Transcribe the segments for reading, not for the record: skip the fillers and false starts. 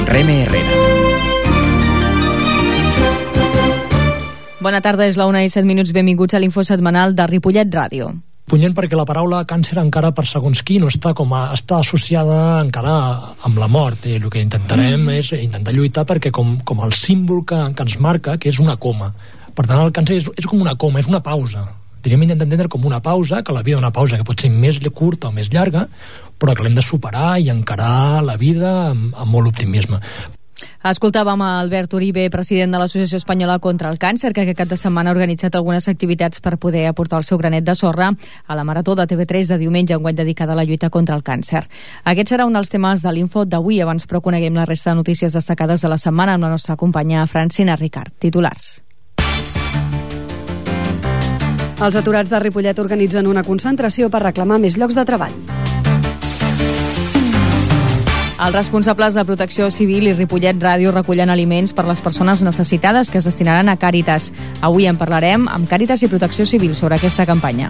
amb Reme Herrera. Bona tarda, és la 1:07. Benvinguts a l'Info Setmanal de Ripollet Ràdio. Punyent perquè la paraula càncer encara per segons qui no està està associada encara amb la mort, i el que intentarem és intentar lluitar perquè com el símbol que ens marca, que és una coma. Per tant, el càncer és com una coma, és una pausa. Intentar entendre com una pausa, que la vida és una pausa que pot ser més curta o més llarga, però que l'hem de superar i encarar la vida amb molt optimisme. Escoltàvem a Albert Uribe, president de l'Associació Espanyola contra el Càncer, que aquest cap de setmana ha organitzat algunes activitats per poder aportar el seu granet de sorra a la Marató de TV3 de diumenge, enguany dedicada a la lluita contra el càncer. Aquest serà un dels temes de l'Info d'avui. Abans, però, coneguem la resta de notícies destacades de la setmana amb la nostra companya Francina Ricard. Titulars. Els aturats de Ripollet organitzen una concentració per reclamar més llocs de treball. Els responsables de Protecció Civil i Ripollet Ràdio recullen aliments per les persones necessitades que es destinaran a Càritas. Avui en parlarem amb Càritas i Protecció Civil sobre aquesta campanya.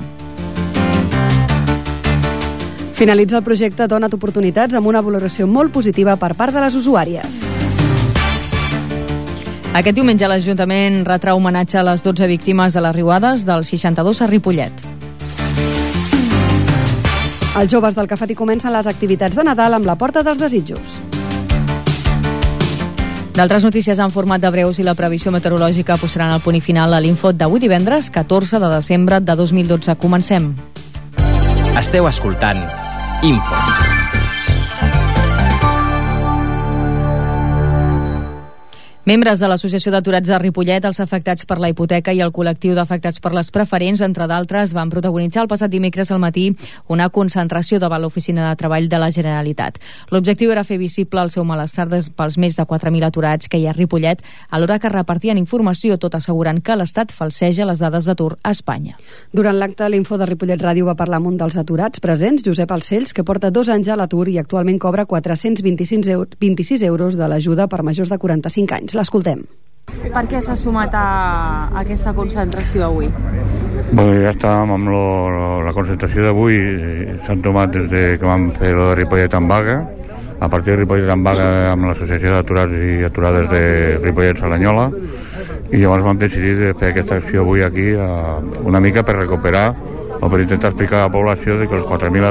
Finalitza el projecte Dona't Oportunitats amb una valoració molt positiva per part de les usuàries. Aquest diumenge l'Ajuntament retrà homenatge a les 12 víctimes de les riuades del 62 a Ripollet. Els joves del Cafetí comencen les activitats de Nadal amb la Porta dels Desitjos. D'altres notícies en format de breus i la previsió meteorològica posaran el punt i final a l'Info d'avui divendres 14 de desembre de 2012. Comencem. Esteu escoltant Info. Membres de l'Associació d'Aturats de Ripollet, els afectats per la hipoteca i el col·lectiu d'afectats per les preferents, entre d'altres, van protagonitzar el passat dimecres al matí una concentració davant l'Oficina de Treball de la Generalitat. L'objectiu era fer visible el seu malestar pels més de 4.000 aturats que hi ha a Ripollet, alhora que repartien informació, tot assegurant que l'Estat falseja les dades d'atur a Espanya. Durant l'acte, l'Info de Ripollet Ràdio va parlar amb un dels aturats presents, Josep Alcells, que porta 2 anys a l'atur i actualment cobra 426 euros de l'ajuda per majors de 45 anys. L'escoltem. Per què s'ha sumat a aquesta concentració avui? Bueno, ja estàvem amb la concentració d'avui. S'han tomat des que vam fer el de Ripollet en vaga. A partir de Ripollet en vaga amb l'Associació d'Aturats i Aturades de Ripollet Salanyola, i llavors vam decidir de fer aquesta acció avui aquí una mica per recuperar o per intentar explicar a la població de que els 4.000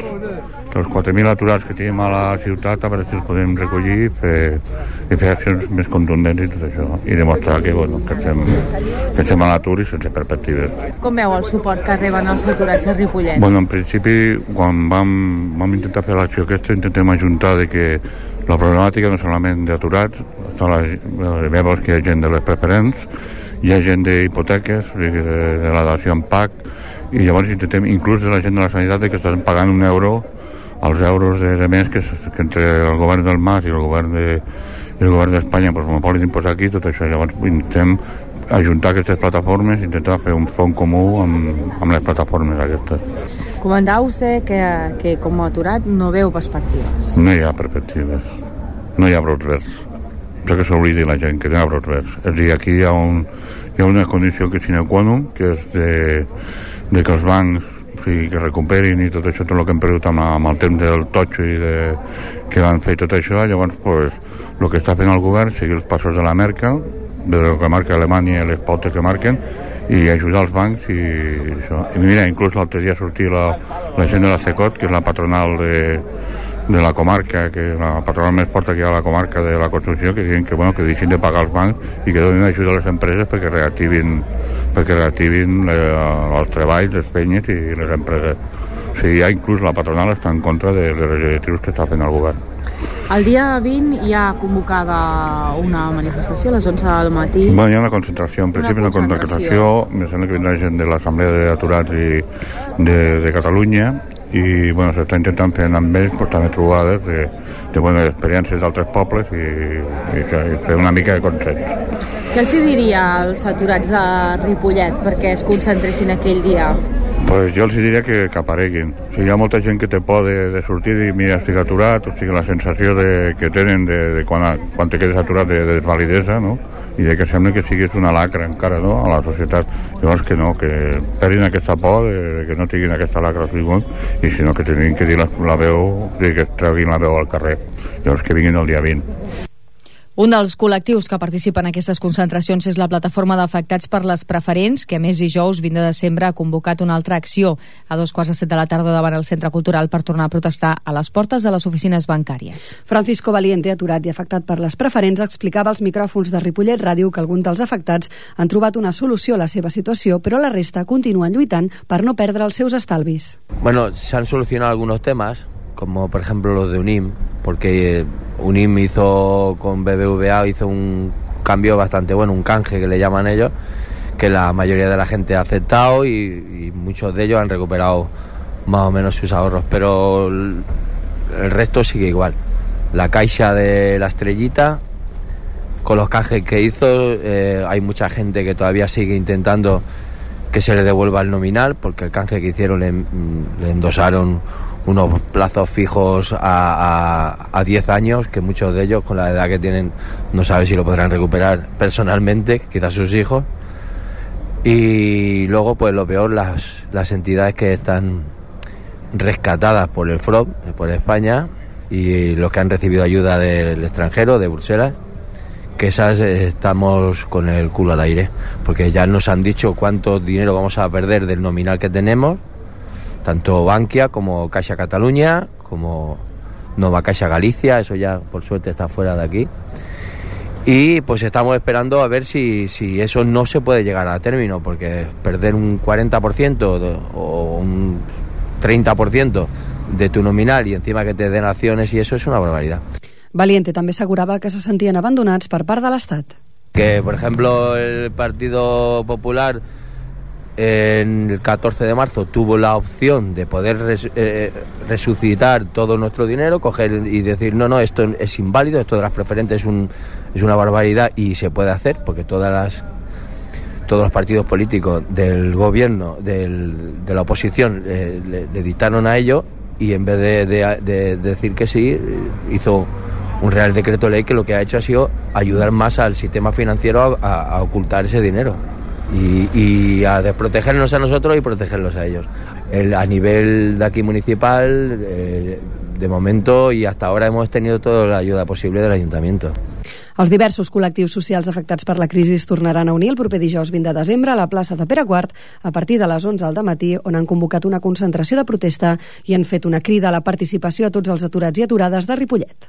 aturats que tenim a la ciutat, a veure si els podem recollir i fer accions més contundents i tot això, i demostrar que estem a l'atur i sense perspectives. Com veu el suport que reben els aturats a Ripollet? Bueno, en principi, quan vam intentar fer l'acció aquesta, intentem ajuntar de que la problemàtica no solament d'aturats, veus que hi ha gent de les preferents, hi ha gent d'hipoteques, de la dació en PAC, i llavors intentem, inclús de la gent de la sanitat, que estan pagant €1 els euros de mes que entre el govern del Mas i el govern d'Espanya monopolis d'imposar aquí, tot això. Llavors intentem ajuntar aquestes plataformes, intentar fer un front comú amb les plataformes aquestes. Comentava vostè que com a aturat no veu perspectives. No hi ha perspectives, no hi ha brots verds. Això que s'oblidi la gent, que hi ha brots verds. És a dir, aquí hi ha una condició que és sine qua non, que és de que els bancs que recuperin i tot això, tot el que hem perdut amb el temps del totxo i que van fer tot això. Llavors, el que està fent el govern, seguir els passos de la Merkel, del que marca Alemanya i les pautes que marquen, i ajudar els bancs i això. I mira, inclús l'altre dia sortia la gent de la CECOT, que és la patronal de la comarca, que és la patronal més forta que hi ha a la comarca de la construcció, que diuen que deixin de pagar els bancs i que donin ajuda a les empreses perquè reactivin els treballs, les feines i les empreses. O sigui, ja inclús la patronal està en contra de les directrius que està fent el govern. El dia 20 hi ha convocada una manifestació a les 11 del matí. Bueno, hi ha una concentració, en principi una concentració, me sembla que vindrà gent de l'Assemblea d'Aturats de Catalunya, i bueno, s'està intentant fer amb ells també trobades de experiències d'altres pobles i fer una mica de consens. Què els diria als aturats de Ripollet perquè es concentressin aquell dia? Pues jo els diria que apareguin. O sigui, hi ha molta gent que té por de sortir i dir, mira, estic aturat, o sigui, la sensació que tenen de quan te quedes aturat de desvalidesa, no? I de que sembla que siguis una lacra encara, no?, a la societat. Llavors que no, que perdin aquesta por, de que no tinguin aquesta lacra al frigó, i sinó que tinguin que dir la veu, que treguin la veu al carrer. Llavors que vinguin el dia 20. Un dels col·lectius que participen en aquestes concentracions és la Plataforma d'Afectats per les Preferents, que a més dijous 20 de desembre ha convocat una altra acció a 6:45 de la tarda davant el Centre Cultural per tornar a protestar a les portes de les oficines bancàries. Francisco Valiente, aturat i afectat per les preferents, explicava als micròfons de Ripollet Ràdio que alguns dels afectats han trobat una solució a la seva situació, però la resta continuen lluitant per no perdre els seus estalvis. Bueno, se han solucionado algunos temas, como por ejemplo los de UNIM, porque UNIM hizo con BBVA un cambio bastante bueno, un canje que le llaman ellos, que la mayoría de la gente ha aceptado y muchos de ellos han recuperado más o menos sus ahorros, pero el resto sigue igual. La Caixa de la Estrellita, con los canjes que hizo, hay mucha gente que todavía sigue intentando que se le devuelva el nominal, porque el canje que hicieron le endosaron unos plazos fijos a 10 años, que muchos de ellos, con la edad que tienen, no saben si lo podrán recuperar personalmente, quizás sus hijos. Y luego, pues lo peor, las entidades que están rescatadas por el FROB, por España, y los que han recibido ayuda del extranjero, de Bruselas, que esas estamos con el culo al aire, porque ya nos han dicho cuánto dinero vamos a perder del nominal que tenemos, tanto Bankia como Caixa Cataluña, como Nova Caixa Galicia, eso ya por suerte está fuera de aquí. Y pues estamos esperando a ver si eso no se puede llegar a término, porque perder un 40% o un 30% de tu nominal y encima que te den acciones y eso es una barbaridad. Valiente també assegurava que se sentien abandonats per part de l'Estat. Que, por ejemplo, el Partido Popular en el 14 de marzo tuvo la opción de poder resucitar todo nuestro dinero, coger y decir no, esto es inválido, esto de las preferentes es una barbaridad y se puede hacer porque todos los partidos políticos del gobierno, de la oposición, le dictaron a ello, y en vez de decir que sí, hizo un Real Decreto Ley que lo que ha hecho ha sido ayudar más al sistema financiero a ocultar ese dinero y a desprotegernos a nosotros y protegerlos a ellos. A nivel de aquí municipal, de momento y hasta ahora hemos tenido toda la ayuda posible del Ayuntamiento. Els diversos col·lectius socials afectats per la crisi es tornaran a unir el proper dijous 20 de desembre a la plaça de Pere IV a partir de les 11 al dematí, on han convocat una concentració de protesta i han fet una crida a la participació a tots els aturats i aturades de Ripollet.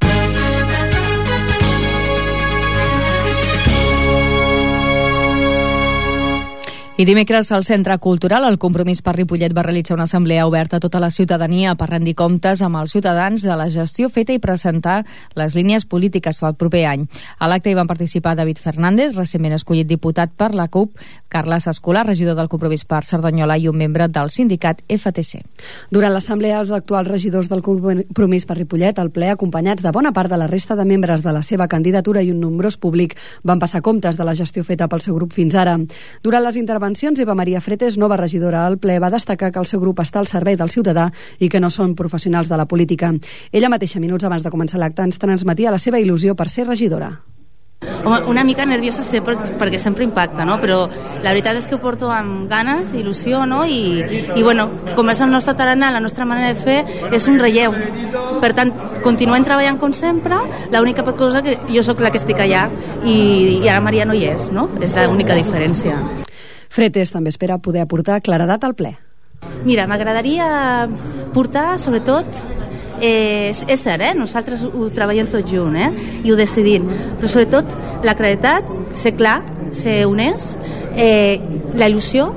I dimecres al Centre Cultural el Compromís per Ripollet va realitzar una assemblea oberta a tota la ciutadania per rendir comptes amb els ciutadans de la gestió feta i presentar les línies polítiques pel proper any. A l'acte hi van participar David Fernández, recentment escollit diputat per la CUP, Carles Escolar, regidor del Compromís per Cerdanyola i un membre del sindicat FTC. Durant l'assemblea, els actuals regidors del Compromís per Ripollet, al ple, acompanyats de bona part de la resta de membres de la seva candidatura i un nombrós públic, van passar comptes de la gestió feta pel seu grup fins ara. Durant les intervencions, Eva Maria Fretes, nova regidora al ple, va destacar que el seu grup està al servei del ciutadà i que no són professionals de la política. Ella mateixa, minuts abans de començar l'acte, ens transmetia la seva il·lusió per ser regidora. Home, una mica nerviosa sé perquè sempre impacta, no? Però la veritat és que ho porto amb ganes, il·lusió, no? I bueno, com és el nostre tarannà, la nostra manera de fer és un relleu. Per tant, continuem treballant com sempre, l'única cosa que jo sóc la que estic allà i ara Maria no hi és, no? És l'única diferència. Fretes també espera poder aportar claredat al ple. Mira, m'agradaria portar, sobretot, és cert, nosaltres ho treballem tot junt, i ho decidim, però sobretot la claredat, ser clar, ser honest, la il·lusió,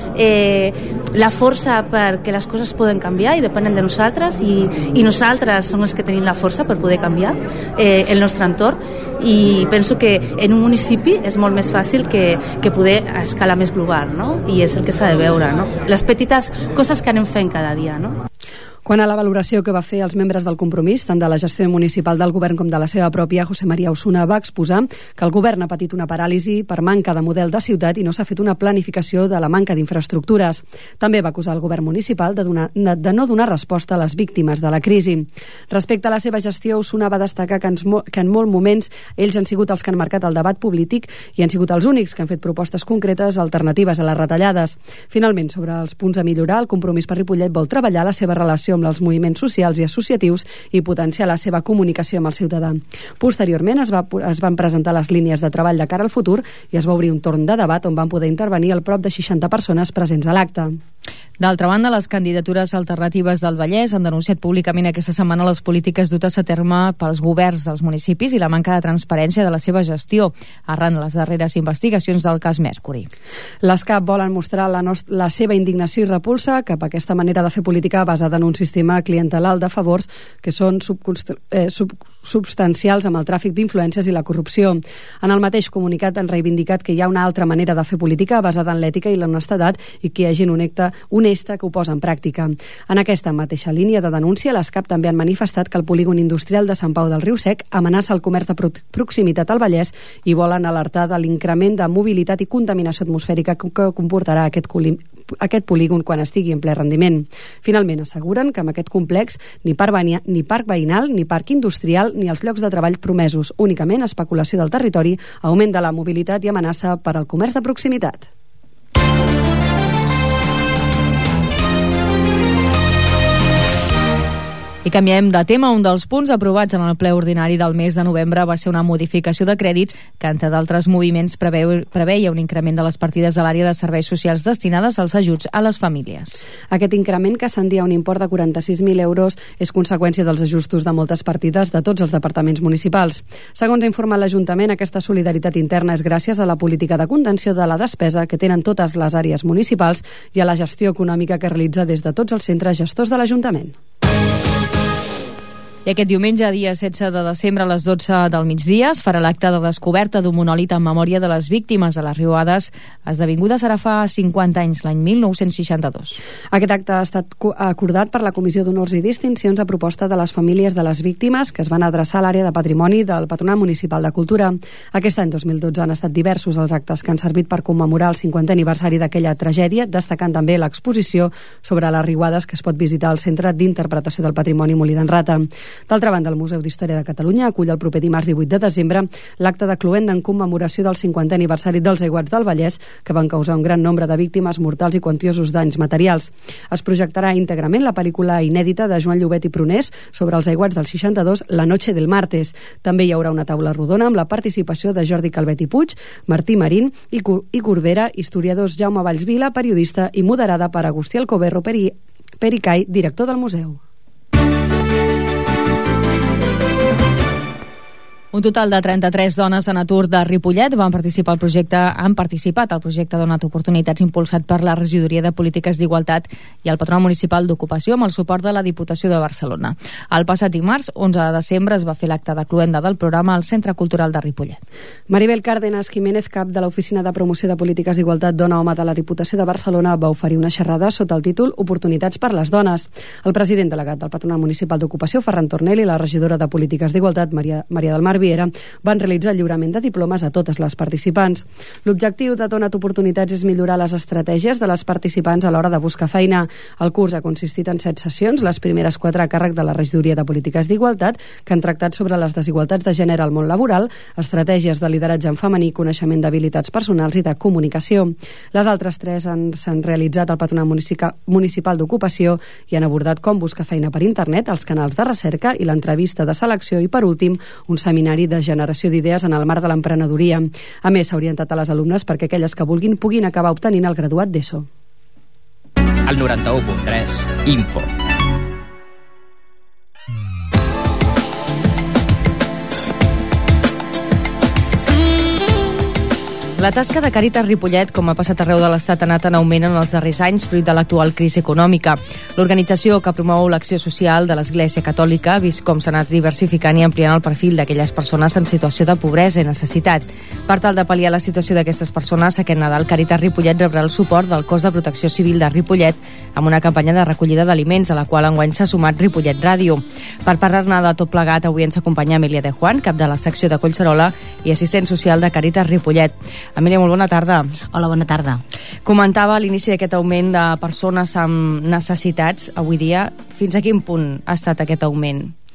la força perquè les coses poden canviar i depenen de nosaltres i nosaltres som els que tenim la força per poder canviar el nostre entorn i penso que en un municipi és molt més fàcil que poder a escala més global, no? I és el que s'ha de veure, no? Les petites coses que anem fent cada dia, no? Quant a la valoració que va fer els membres del Compromís, tant de la gestió municipal del govern com de la seva pròpia, José María Osuna va exposar que el govern ha patit una paràlisi per manca de model de ciutat i no s'ha fet una planificació de la manca d'infraestructures. També va acusar el govern municipal de no donar resposta a les víctimes de la crisi. Respecte a la seva gestió, Osuna va destacar que en molts moments ells han sigut els que han marcat el debat polític i han sigut els únics que han fet propostes concretes alternatives a les retallades. Finalment, sobre els punts a millorar, el Compromís per Ripollet vol treballar la seva relació amb els moviments socials i associatius i potenciar la seva comunicació amb el ciutadà. Posteriorment es van presentar les línies de treball de cara al futur i es va obrir un torn de debat on van poder intervenir el prop de 60 persones presents a l'acte. D'altra banda, les candidatures alternatives del Vallès han denunciat públicament aquesta setmana les polítiques dutes a terme pels governs dels municipis i la manca de transparència de la seva gestió, arran de les darreres investigacions del cas Mercury. Les CAP volen mostrar la seva indignació i repulsa cap a aquesta manera de fer política basada en un sistema clientelar de favors que són substancials amb el tràfic d'influències i la corrupció. En el mateix comunicat han reivindicat que hi ha una altra manera de fer política basada en l'ètica i l'honestedat i que hi ha gent honesta que ho posa en pràctica. En aquesta mateixa línia de denúncia, les CAP també han manifestat que el polígon industrial de Sant Pau del Riu Sec amenaça el comerç de proximitat al Vallès i volen alertar de l'increment de mobilitat i contaminació atmosfèrica que comportarà aquest polígon quan estigui en ple rendiment. Finalment, asseguren que amb aquest complex ni parc veïnal, ni parc industrial, ni els llocs de treball promesos, únicament especulació del territori, augment de la mobilitat i amenaça per al comerç de proximitat. I canviem de tema. Un dels punts aprovats en el ple ordinari del mes de novembre va ser una modificació de crèdits que, entre d'altres moviments, preveia un increment de les partides de l'àrea de serveis socials destinades als ajuts a les famílies. Aquest increment, que ascendia a un import de 46.000 euros, és conseqüència dels ajustos de moltes partides de tots els departaments municipals. Segons ha informat l'Ajuntament, aquesta solidaritat interna és gràcies a la política de contenció de la despesa que tenen totes les àrees municipals i a la gestió econòmica que realitza des de tots els centres gestors de l'Ajuntament. I aquest diumenge, dia 16 de desembre, a les 12 del migdia, es farà l'acte de descoberta d'un monòlit en memòria de les víctimes de les riuades esdevingudes ara fa 50 anys, l'any 1962. Aquest acte ha estat acordat per la Comissió d'Honors i Distincions a proposta de les famílies de les víctimes que es van adreçar a l'àrea de patrimoni del Patronat Municipal de Cultura. Aquest any 2012 han estat diversos els actes que han servit per commemorar el 50è aniversari d'aquella tragèdia, destacant també l'exposició sobre les riuades que es pot visitar al Centre d'Interpretació del Patrimoni Molí d'en Rata. D'altra banda, el Museu d'Història de Catalunya acull el proper dimarts 18 de desembre l'acte de cloenda en commemoració del 50è aniversari dels aiguats del Vallès, que van causar un gran nombre de víctimes mortals i quantiosos danys materials. Es projectarà íntegrament la pel·lícula inèdita de Joan Llobet i Prunés sobre els aiguats del 62, La noche del martes. També hi haurà una taula rodona amb la participació de Jordi Calvet i Puig, Martí Marín i Corbera, historiadors Jaume Vallsvila, periodista, i moderada per Agustí Alcoberro Pericay, director del museu. Un total de 33 dones en atur de Ripollet han participat al projecte Donat Oportunitats impulsat per la Regidoria de Polítiques d'Igualtat i el Patronat Municipal d'Ocupació amb el suport de la Diputació de Barcelona. El passat dimarts, 11 de desembre, es va fer l'acte de cloenda del programa al Centre Cultural de Ripollet. Maribel Cárdenas Jiménez, cap de l'Oficina de Promoció de Polítiques d'Igualtat Dona-Home de la Diputació de Barcelona, va oferir una xerrada sota el títol Oportunitats per les dones. El president delegat del Patronat Municipal d'Ocupació, Ferran Tornel, i la regidora de Polítiques d'Igualtat, Maria del Mar Viera, van realitzar el lliurament de diplomes a totes les participants. L'objectiu de Donat Oportunitats és millorar les estratègies de les participants a l'hora de buscar feina. El curs ha consistit en 7 sessions, les primeres 4 a càrrec de la Regidoria de Polítiques d'Igualtat, que han tractat sobre les desigualtats de gènere al món laboral, estratègies de lideratge en femení, coneixement d'habilitats personals i de comunicació. Les altres 3 s'han realitzat al Patronat Municipal d'Ocupació i han abordat com buscar feina per internet, els canals de recerca i l'entrevista de selecció i, per últim, un seminari de generació d'idees en el marc de l'emprenedoria. A més, s'ha orientat a les alumnes perquè aquelles que vulguin puguin acabar obtenint el graduat d'ESO. El 91.3 Info. La tasca de Càritas Ripollet, com ha passat arreu de l'Estat, ha anat en augment en els darrers anys fruit de l'actual crisi econòmica. L'organització que promou l'acció social de l'Església Catòlica ha vist com s'ha anat diversificant i ampliant el perfil d'aquelles persones en situació de pobresa i necessitat. Per tal de pal·liar la situació d'aquestes persones, aquest Nadal Càritas Ripollet rebrà el suport del Cos de Protecció Civil de Ripollet amb una campanya de recollida d'aliments a la qual enguany s'ha sumat Ripollet Ràdio. Per parlar-ne de tot plegat, avui ens acompanya Emília de Juan, cap de la secció de Collserola i assistent social de Càritas Ripollet. Emília, molt bona tarda. Hola, bona tarda. Comentava a l'inici d'aquest augment de persones amb necessitats avui dia. Fins a quin punt ha estat aquest augment?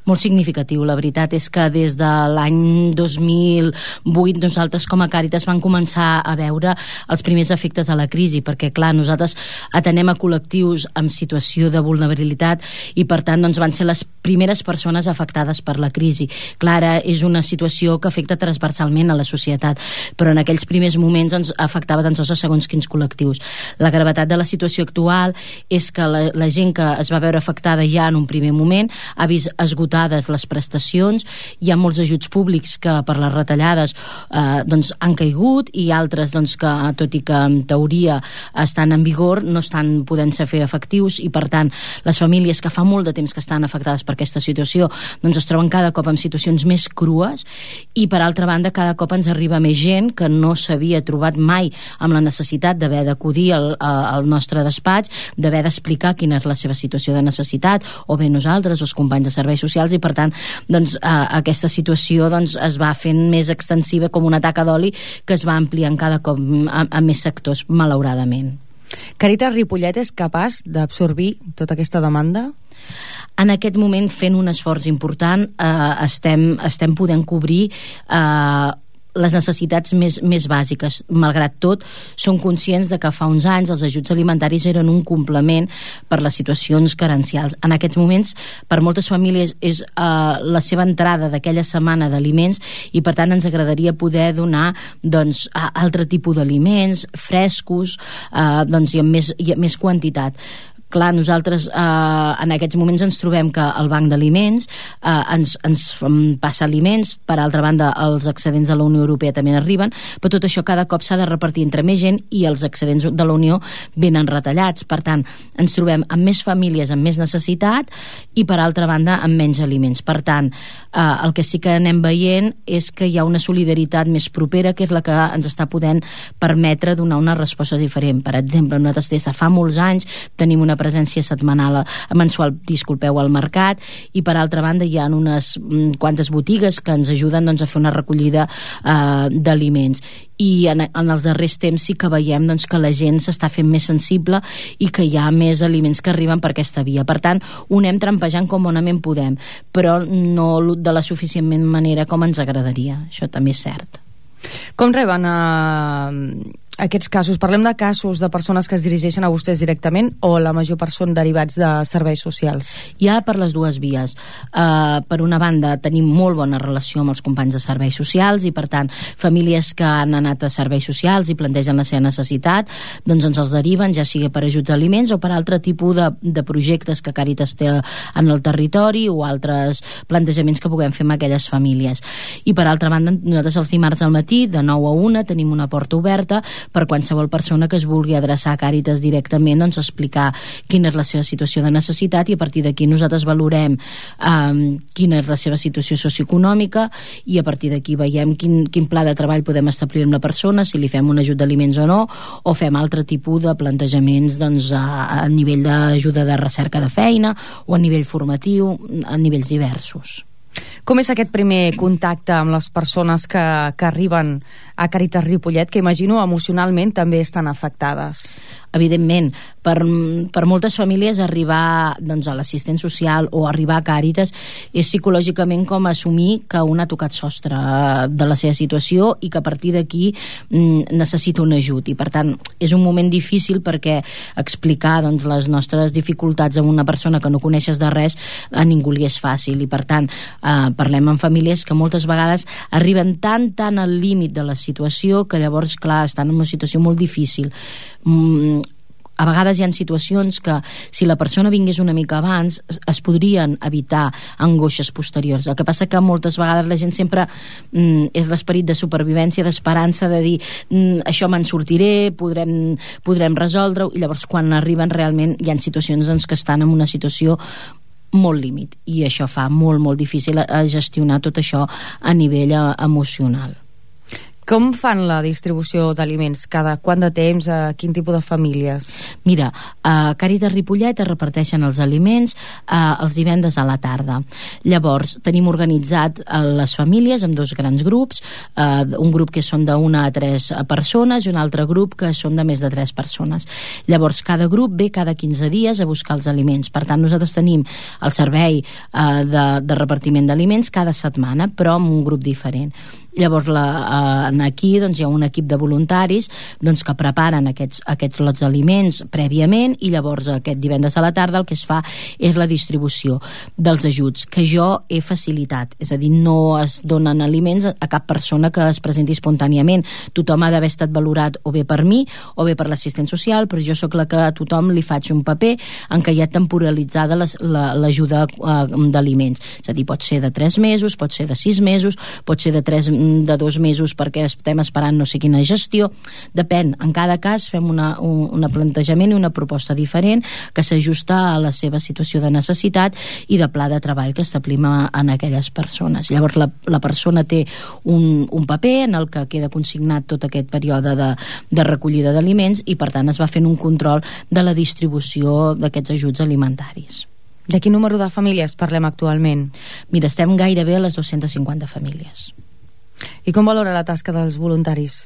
Molt significatiu. La veritat és que des de l'any 2008 nosaltres com a Càritas vam començar a veure els primers efectes de la crisi, perquè clar, nosaltres atenem a col·lectius amb situació de vulnerabilitat i per tant doncs, van ser les primeres persones afectades per la crisi. Clar, és una situació que afecta transversalment a la societat, però en aquells primers moments ens afectava tan sols a segons quins col·lectius. La gravetat de la situació actual és que la gent que es va veure afectada ja en un primer moment ha vist esgotades les prestacions, hi ha molts ajuts públics que per les retallades doncs han caigut i altres doncs, que tot i que en teoria estan en vigor no estan podent-se fer efectius i per tant les famílies que fa molt de temps que estan afectades per aquesta situació doncs es troben cada cop en situacions més crues i per altra banda cada cop ens arriba més gent que no s'havia trobat mai amb la necessitat d'haver d'acudir al nostre despatx, d'haver d'explicar quina és la seva situació de necessitat o bé nosaltres, els companys de serveis socials i per tant doncs, aquesta situació doncs, es va fent més extensiva com una taca d'oli que es va ampliant cada cop a més sectors, malauradament. Càritas Ripollet és capaç d'absorbir tota aquesta demanda? En aquest moment, fent un esforç important, estem podent cobrir les necessitats més bàsiques. Malgrat tot, som conscients de que fa uns anys els ajuts alimentaris eren un complement per les situacions carencials. En aquests moments, per moltes famílies, és la seva entrada d'aquella setmana d'aliments i, per tant, ens agradaria poder donar doncs, altre tipus d'aliments, frescos, doncs, i amb més quantitat. Clar, nosaltres en aquests moments ens trobem que el banc d'aliments ens passa aliments, per altra banda els excedents de la Unió Europea també arriben, però tot això cada cop s'ha de repartir entre més gent i els excedents de la Unió venen retallats, per tant ens trobem amb més famílies amb més necessitat i per altra banda amb menys aliments. Per tant, el que sí que anem veient és que hi ha una solidaritat més propera que és la que ens està podent permetre donar una resposta diferent. Per exemple, nosaltres des de fa molts anys tenim una presència mensual al mercat i per altra banda hi ha unes quantes botigues que ens ajuden doncs, a fer una recollida d'aliments i en els darrers temps sí que veiem doncs, que la gent s'està fent més sensible i que hi ha més aliments que arriben per aquesta via. Per tant, ho anem trampejant com bonament podem, però no de la suficientment manera com ens agradaria. Això també és cert. Com reben aquests casos? Parlem de casos de persones que es dirigeixen a vostès directament o la major part són derivats de serveis socials? Hi ha per les dues vies. Per una banda, tenim molt bona relació amb els companys de serveis socials i, per tant, famílies que han anat a serveis socials i plantegen la seva necessitat, doncs ens els deriven, ja sigui per ajuts d'aliments o per altre tipus de projectes que Càritas té en el territori o altres plantejaments que puguem fer amb aquelles famílies. I, per altra banda, nosaltres els dimarts al matí, de 9 a 1, tenim una porta oberta per qualsevol persona que es vulgui adreçar a Càritas directament, doncs explicar quina és la seva situació de necessitat i a partir d'aquí nosaltres valorem quina és la seva situació socioeconòmica i a partir d'aquí veiem quin pla de treball podem establir amb la persona, si li fem un ajut d'aliments o no, o fem altre tipus de plantejaments doncs, a nivell d'ajuda de recerca de feina o a nivell formatiu, a nivells diversos. Com és aquest primer contacte amb les persones que arriben a Càritas Ripollet, que imagino emocionalment també estan afectades? Evidentment, per moltes famílies arribar doncs, a l'assistent social o arribar a Càritas és psicològicament com assumir que un ha tocat sostre de la seva situació i que a partir d'aquí necessita un ajut i per tant és un moment difícil perquè explicar doncs, les nostres dificultats a una persona que no coneixes de res a ningú li és fàcil i per tant parlem amb famílies que moltes vegades arriben tan al límit de la situació que llavors clar estan en una situació molt difícil. A vegades hi ha situacions que si la persona vingués una mica abans es podrien evitar angoixes posteriors. El que passa que moltes vegades la gent sempre és l'esperit de supervivència, d'esperança, de dir això me'n sortiré, podrem resoldre-ho i llavors quan arriben realment hi ha situacions doncs, que estan en una situació molt límit i això fa molt difícil gestionar tot això a nivell emocional. Com fan la distribució d'aliments? Cada quant de temps? A quin tipus de famílies? Mira, a Càritas Ripollet es reparteixen els aliments els divendres a la tarda. Llavors, tenim organitzat les famílies en 2 grans grups, un grup que són d'1 a 3 persones i un altre grup que són de més de 3 persones. Llavors, cada grup ve cada 15 dies a buscar els aliments. Per tant, nosaltres tenim el servei de repartiment d'aliments cada setmana, però amb un grup diferent. Llavors aquí doncs, hi ha un equip de voluntaris doncs, que preparen aquests lots d'aliments prèviament, i llavors aquest divendres a la tarda el que es fa és la distribució dels ajuts, que jo he facilitat, és a dir, no es donen aliments a cap persona que es presenti espontàniament. Tothom ha d'haver estat valorat o bé per mi o bé per l'assistent social, però jo sóc la que a tothom li faig un paper en què hi ha temporalitzada l'ajuda d'aliments, és a dir, pot ser de 3 mesos, pot ser de 6 mesos, pot ser de 2 mesos perquè estem esperant no sé quina gestió, depèn. En cada cas fem un plantejament i una proposta diferent que s'ajusta a la seva situació de necessitat i de pla de treball que establim en aquelles persones. Llavors la persona té un paper en el que queda consignat tot aquest període de recollida d'aliments i per tant es va fent un control de la distribució d'aquests ajuts alimentaris. De quin número de famílies parlem actualment? Mira, estem gairebé a les 250 famílies. I com valora la tasca dels voluntaris?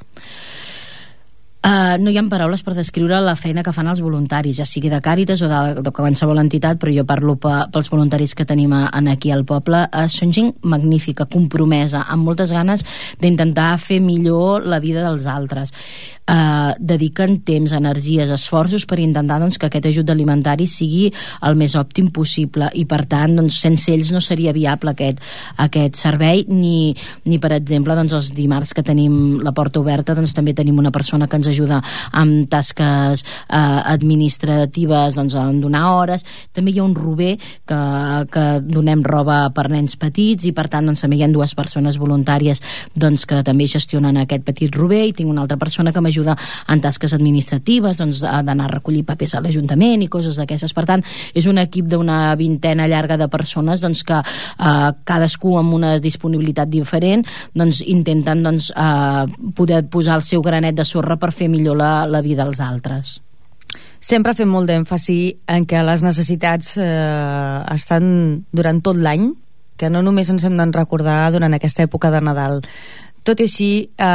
No hi ha paraules per descriure la feina que fan els voluntaris, ja sigui de Càritas o de qualsevol entitat, però jo parlo pels voluntaris que tenim aquí al poble. Són gent magnífica, compromesa, amb moltes ganes d'intentar fer millor la vida dels altres. Dediquen temps, energies, esforços per intentar doncs, que aquest ajut alimentari sigui el més òptim possible, i per tant doncs, sense ells no seria viable aquest servei, ni per exemple doncs, els dimarts que tenim la porta oberta doncs, també tenim una persona que ens ajuda amb tasques administratives, doncs, a donar hores. També hi ha un rober que donem roba per nens petits, i per tant doncs, també hi ha 2 persones voluntàries doncs, que també gestionen aquest petit rober, i tinc una altra persona que m'ajuda en tasques administratives, doncs, d'anar a recollir papers a l'Ajuntament i coses d'aquestes. Per tant, és un equip d'una 20ena llarga de persones doncs, que cadascú amb una disponibilitat diferent doncs, intenten doncs, poder posar el seu granet de sorra per fer millor la vida dels altres. Sempre fem molt d'èmfasi en que les necessitats estan durant tot l'any, que no només ens hem de recordar durant aquesta època de Nadal. Tot i així,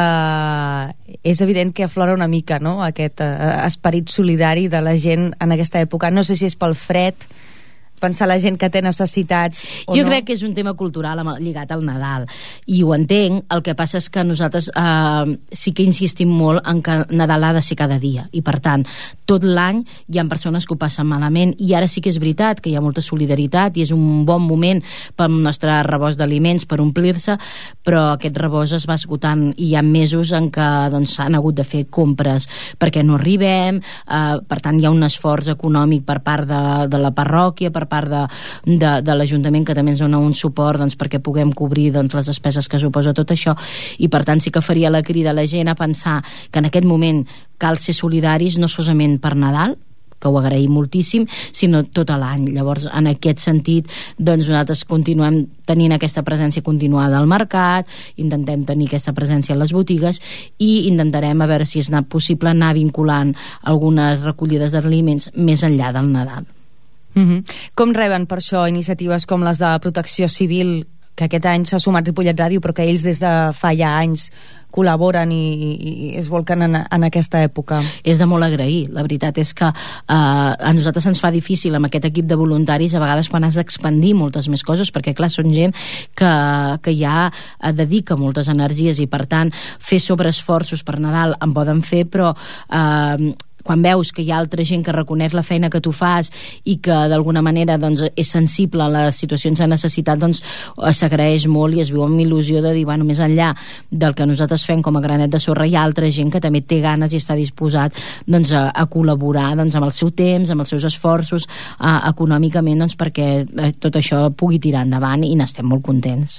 és evident que aflora una mica, no?, aquest esperit solidari de la gent en aquesta època. No sé si és pel fred, pensar la gent que té necessitats o no. Jo crec que és un tema cultural lligat al Nadal, i ho entenc. El que passa és que nosaltres sí que insistim molt en que Nadal ha de ser cada dia, i per tant tot l'any hi ha persones que ho passen malament, i ara sí que és veritat que hi ha molta solidaritat i és un bon moment pel nostre rebost d'aliments per omplir-se, però aquest rebost es va esgotant i hi ha mesos en què doncs, s'han hagut de fer compres perquè no arribem, per tant hi ha un esforç econòmic per part de la parròquia, per part de l'Ajuntament, que també ens dona un suport doncs, perquè puguem cobrir doncs, les despeses que suposa tot això, i per tant sí que faria la crida a la gent a pensar que en aquest moment cal ser solidaris, no solament per Nadal, que ho agraïm moltíssim, sinó tot l'any. Llavors, en aquest sentit, doncs nosaltres continuem tenint aquesta presència continuada al mercat, intentem tenir aquesta presència a les botigues, i intentarem a veure si és possible anar vinculant algunes recollides d'aliments més enllà del Nadal. Com reben per això iniciatives com les de Protecció Civil, que aquest any s'ha sumat Ripollet Ràdio, però que ells des de fa ja anys col·laboren i es volquen en aquesta època? És de molt agrair. La veritat és que a nosaltres ens fa difícil amb aquest equip de voluntaris a vegades quan has d'expandir moltes més coses, perquè clar, són gent que ja dedica moltes energies, i per tant fer sobreesforços per Nadal en poden fer, però quan veus que hi ha altra gent que reconeix la feina que tu fas i que d'alguna manera doncs, és sensible a les situacions de necessitat, doncs s'agraeix molt i es viu amb il·lusió de dir, bueno, més enllà del que nosaltres fem com a granet de sorra, hi ha altra gent que també té ganes i està disposat doncs, a col·laborar doncs, amb el seu temps, amb els seus esforços, econòmicament, doncs, perquè tot això pugui tirar endavant, i n'estem molt contents.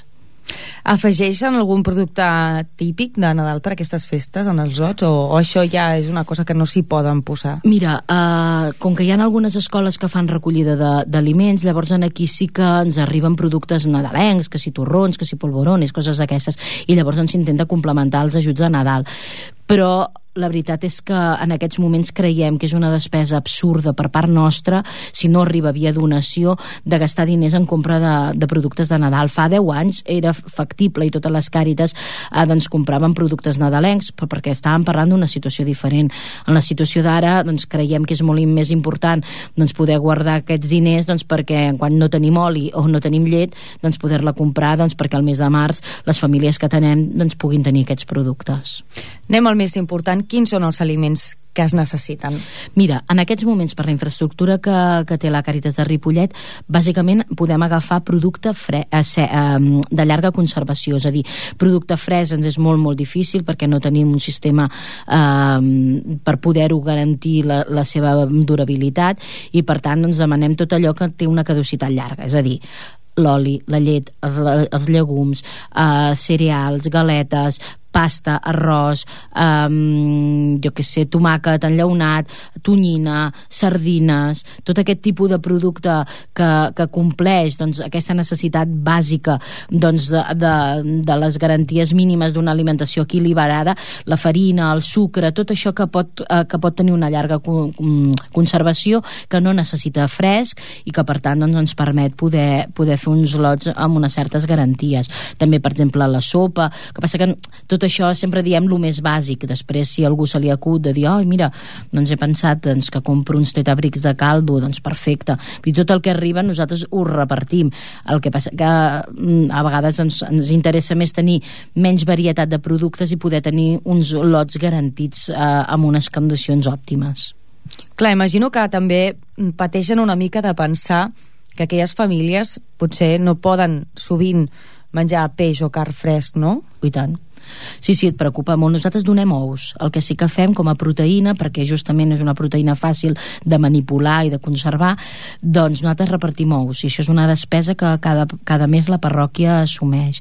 Afegeixen algun producte típic de Nadal per aquestes festes en els lots o això ja és una cosa que no s'hi poden posar? Mira, com que hi ha algunes escoles que fan recollida d'aliments, llavors aquí sí que ens arriben productes nadalencs, que si torrons, que si polvorones, coses d'aquestes, i llavors s'intenta complementar els ajuts de Nadal. Però la veritat és que en aquests moments creiem que és una despesa absurda per part nostra, si no arriba via donació, de gastar diners en compra de productes de Nadal. Fa 10 anys era factible i totes les Càritas doncs compraven productes nadalencs perquè estàvem parlant d'una situació diferent. En la situació d'ara doncs creiem que és molt més important doncs poder guardar aquests diners perquè quan no tenim oli o no tenim llet doncs poder-la comprar perquè al mes de març les famílies que tenem doncs puguin tenir aquests productes. Anem al més important. Quins són els aliments que es necessiten? Mira, en aquests moments, per la infraestructura que té la Càritas de Ripollet, bàsicament podem agafar producte de llarga conservació, és a dir, producte fresc ens és molt, molt difícil perquè no tenim un sistema per poder-ho garantir la seva durabilitat i, per tant, doncs demanem tot allò que té una caducitat llarga, és a dir, l'oli, la llet, els llegums, cereals, galetes, pasta, arròs, jo què sé, tomàquet enllaunat, tonyina, sardines, tot aquest tipus de producte que compleix doncs, aquesta necessitat bàsica doncs, de les garanties mínimes d'una alimentació equilibrada, la farina, el sucre, tot això que pot tenir una llarga conservació, que no necessita fresc i que per tant doncs, ens permet poder fer uns lots amb unes certes garanties. També, per exemple, la sopa, que passa que tot això sempre diem el més bàsic. Després, si a algú se li acut de dir, mira, doncs he pensat que compro uns tetabrics de caldo, doncs perfecte. I tot el que arriba nosaltres ho repartim. El que passa que a vegades ens interessa més tenir menys varietat de productes i poder tenir uns lots garantits amb unes condicions òptimes. Clar, imagino que també pateixen una mica de pensar que aquelles famílies potser no poden sovint menjar peix o carn fresc, no? I tant. Sí, et preocupa molt. Nosaltres donem ous. El que sí que fem com a proteïna, perquè justament és una proteïna fàcil de manipular i de conservar, doncs nosaltres repartim ous i això és una despesa que cada mes la parròquia assumeix.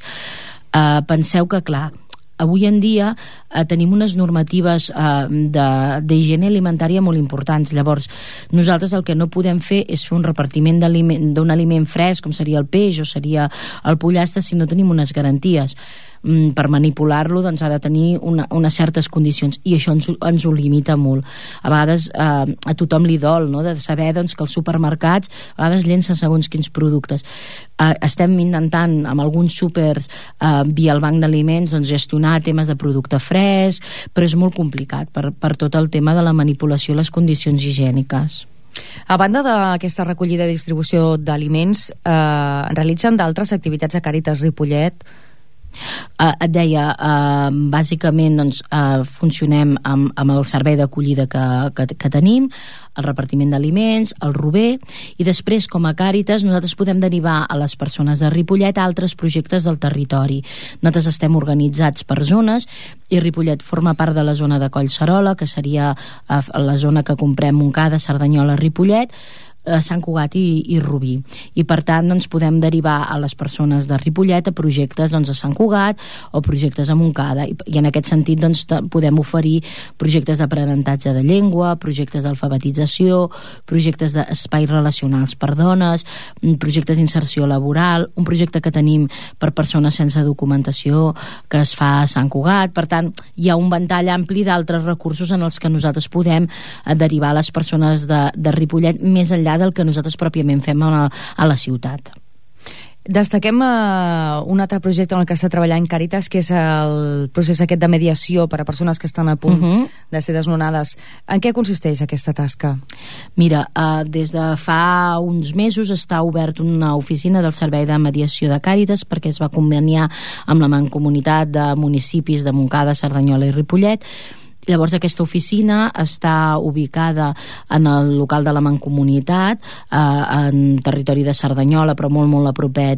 Penseu que, clar, avui en dia tenim unes normatives d'higiene alimentària molt importants. Llavors, nosaltres el que no podem fer és fer un repartiment d'un aliment fresc, com seria el peix o seria el pollastre, si no tenim unes garanties. Per manipular-lo doncs ha de tenir unes certes condicions i això ens ho limita molt. A vegades a tothom li dol, no?, de saber doncs, que els supermercats a vegades llencen segons quins productes. Estem intentant amb alguns súpers via el banc d'aliments doncs, gestionar temes de producte fresc, però és molt complicat per tot el tema de la manipulació i les condicions higièniques. A banda d'aquesta recollida i distribució d'aliments, realitzen d'altres activitats a Càritas Ripollet? Et deia, bàsicament doncs, funcionem amb el servei d'acollida que tenim, el repartiment d'aliments, el rober, i després com a Càritas nosaltres podem derivar a les persones de Ripollet a altres projectes del territori. Nosaltres estem organitzats per zones i Ripollet forma part de la zona de Collserola, que seria la zona que comprem Montcada, Cerdanyola, Ripollet, Sant Cugat i Rubí. I per tant doncs, podem derivar a les persones de Ripollet a projectes doncs, a Sant Cugat o projectes a Montcada. I en aquest sentit doncs, podem oferir projectes d'aprenentatge de llengua, projectes d'alfabetització, projectes d'espais relacionals per dones, projectes d'inserció laboral, un projecte que tenim per persones sense documentació que es fa a Sant Cugat. Per tant, hi ha un ventall ampli d'altres recursos en els que nosaltres podem derivar a les persones de Ripollet més enllà del que nosaltres pròpiament fem a la ciutat. Destaquem un altre projecte en el que està treballant Càritas, que és el procés aquest de mediació per a persones que estan a punt de ser desnonades. En què consisteix aquesta tasca? Mira, des de fa uns mesos està obert una oficina del Servei de Mediació de Càritas perquè es va conveniar amb la Mancomunitat de Municipis de Montcada, Cerdanyola i Ripollet, Llavors aquesta oficina està ubicada en el local de la Mancomunitat, en territori de Cerdanyola, però molt a propet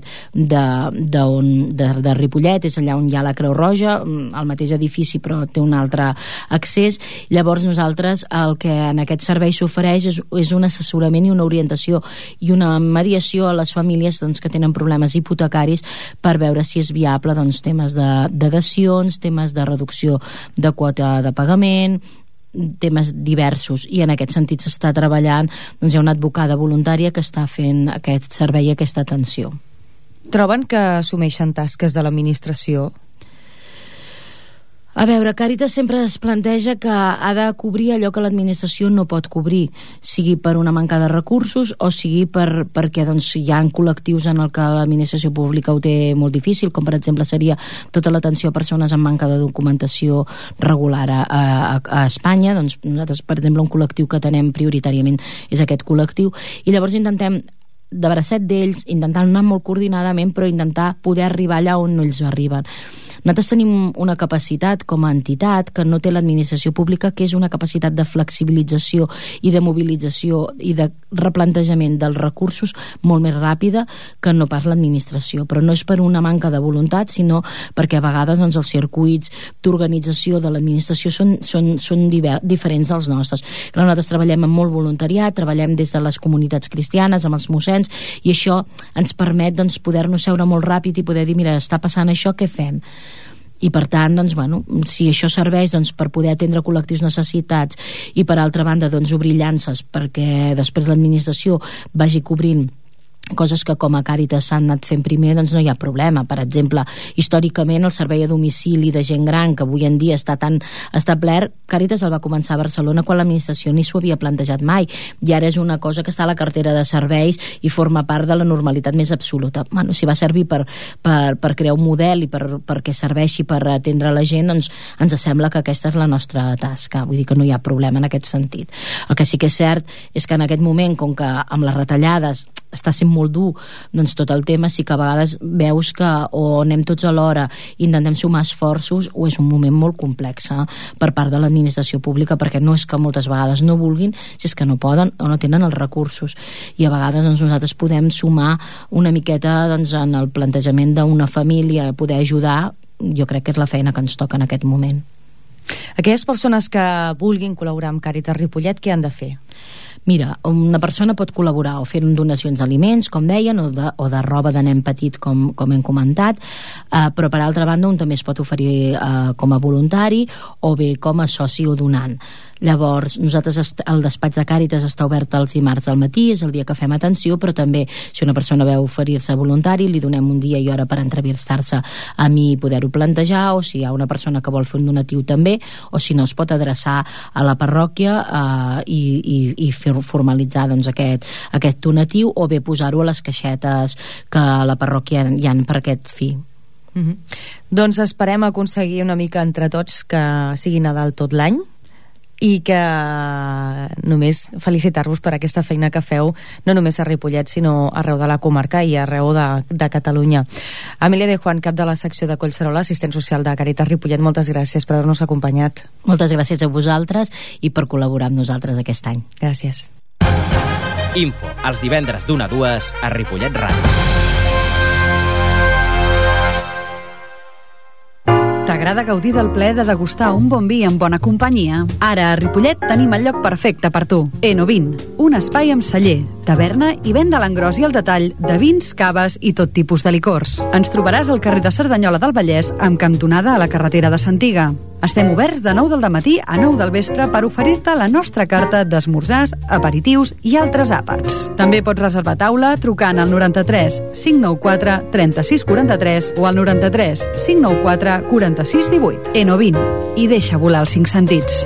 de Ripollet, és allà on hi ha la Creu Roja, al mateix edifici però té un altre accés. Llavors nosaltres el que en aquest servei s'ofereix és un assessorament i una orientació i una mediació a les famílies que tenen problemes hipotecaris per veure si és viable temes de dacions, temes de reducció de quota de pagament, temes diversos, i en aquest sentit s'està treballant, hi ha una advocada voluntària que està fent aquest servei i aquesta atenció. Troben que assumeixen tasques de l'administració? A veure, Càritas sempre es planteja que ha de cobrir allò que l'administració no pot cobrir, sigui per una manca de recursos o sigui perquè hi ha col·lectius en el que l'administració pública ho té molt difícil, com per exemple seria tota l'atenció a persones amb manca de documentació regular a Espanya. Nosaltres, per exemple, un col·lectiu que tenem prioritàriament és aquest col·lectiu, i llavors intentem de bracet d'ells, intentant anar molt coordinadament, però intentar poder arribar allà on no ells arriben. Nosaltres tenim una capacitat com a entitat que no té l'administració pública, que és una capacitat de flexibilització i de mobilització i de replantejament dels recursos molt més ràpida que no pas l'administració, però no és per una manca de voluntat, sinó perquè a vegades els circuits d'organització de l'administració són diferents dels nostres. Nosaltres treballem amb molt voluntariat, treballem des de les comunitats cristianes, amb els mossens, i això ens permet poder-nos seure molt ràpid i poder dir, mira, està passant això, què fem? I per tant, si això serveix per poder atendre col·lectius necessitats i per altra banda obrir llances perquè després l'administració vagi cobrint coses que com a Càritas s'han anat fent primer, no hi ha problema. Per exemple, històricament el servei a domicili de gent gran, que avui en dia està tan establert, Càritas el va començar a Barcelona quan l'administració ni s'ho havia plantejat mai, i ara és una cosa que està a la cartera de serveis i forma part de la normalitat més absoluta. Si va servir per crear un model i perquè serveixi per atendre la gent, ens sembla que aquesta és la nostra tasca. Vull dir que no hi ha problema en aquest sentit. El que sí que és cert és que en aquest moment, com que amb les retallades està sent molt dur, tot el tema sí que a vegades veus que o anem tots alhora i intentem sumar esforços, o és un moment molt complex per part de l'administració pública, perquè no és que moltes vegades no vulguin, si és que no poden o no tenen els recursos, i a vegades nosaltres podem sumar una miqueta en el plantejament d'una família, poder ajudar. Jo crec que és la feina que ens toca en aquest moment. Aquelles persones que vulguin col·laborar amb Càritas Ripollet, què han de fer? Mira, una persona pot col·laborar o fent donacions d'aliments, com deien, o de roba de nen petit, com hem comentat, però per altra banda un també es pot oferir com a voluntari o bé com a soci o donant. Llavors, nosaltres, el despatx de Càritas està obert els dimarts al matí, és el dia que fem atenció, però també si una persona veu oferir-se voluntari, li donem un dia i hora per entrevistar-se a mi i poder-ho plantejar, o si hi ha una persona que vol fer un donatiu també, o si no es pot adreçar a la parròquia i formalitzar aquest donatiu, o bé posar-ho a les caixetes que a la parròquia hi ha per aquest fi. Doncs esperem aconseguir una mica entre tots que sigui Nadal tot l'any, i que només felicitar-vos per aquesta feina que feu, no només a Ripollet sinó arreu de la comarca i arreu de Catalunya. Amília de Juan, cap de la secció de Collserola, assistent social de Càritas Ripollet, moltes gràcies per haver-nos acompanyat. Moltes gràcies a vosaltres i per col·laborar amb nosaltres aquest any. Gràcies. Info, els divendres d'1 a 2 a Ripollet Ràdio. T'agrada gaudir del plaer de degustar un bon vi en bona companyia? Ara a Ripollet tenim el lloc perfecte per tu. Enovin, un espai amb celler, taverna i venda a l'engròs i al detall de vins, caves i tot tipus de licors. Ens trobaràs al carrer de Cerdanyola del Vallès, amb cantonada a la carretera de Santiga. Estem oberts de 9 del matí a 9 del vespre per oferir-te la nostra carta d'esmorzars, aperitius i altres àpats. També pots reservar taula trucant al 93 594 36 43 o al 93 594 46 18. Enovin, i deixa volar els 5 sentits.